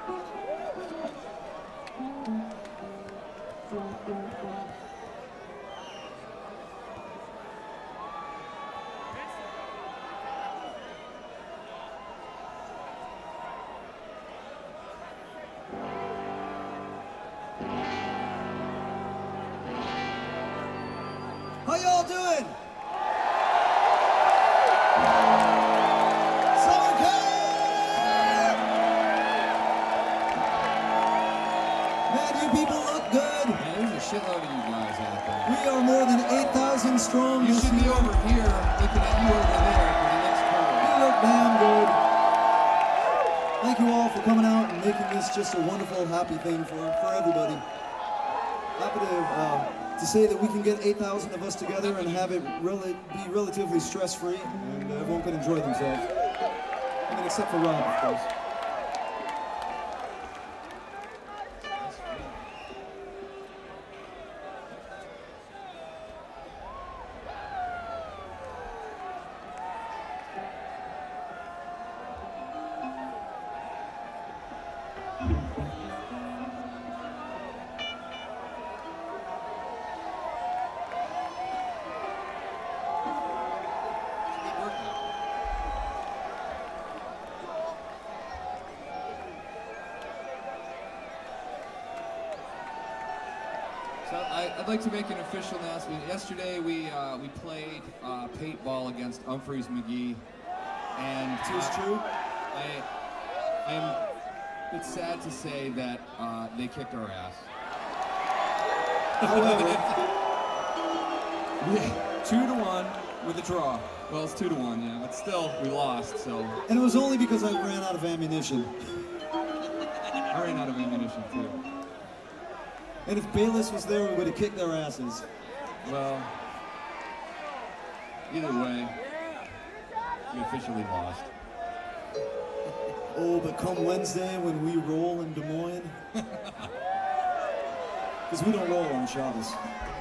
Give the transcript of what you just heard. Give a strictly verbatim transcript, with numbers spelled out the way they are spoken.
How y'all doing? Summer camp! Man, you people look good. Yeah, there's a shitload of you guys out there. We are more than eight thousand strong. You this should be year. over here looking at you over there for the next curve. You look damn good. Thank you all for coming out and making this just a wonderful, happy thing for, for everybody. Happy to, uh, to say that we can get eight thousand of us together and have it really be relatively stress-free, and uh, everyone can enjoy themselves. I mean, except for Rob, of course. So I, I'd like to make an official announcement. Yesterday we uh, we played uh, paintball against Humphreys McGee, and It is uh, true. I I am. It's sad to say that uh, they kicked our ass. However, Yeah, two to one with a draw. Well, it's two to one, yeah, but still we lost. So and it was only because I ran out of ammunition. I ran out of ammunition too. And if Bayless was there, we would have kicked their asses. Well, either way, we officially lost. Oh, but come Wednesday when we roll in Des Moines, because we don't roll on Shabbos.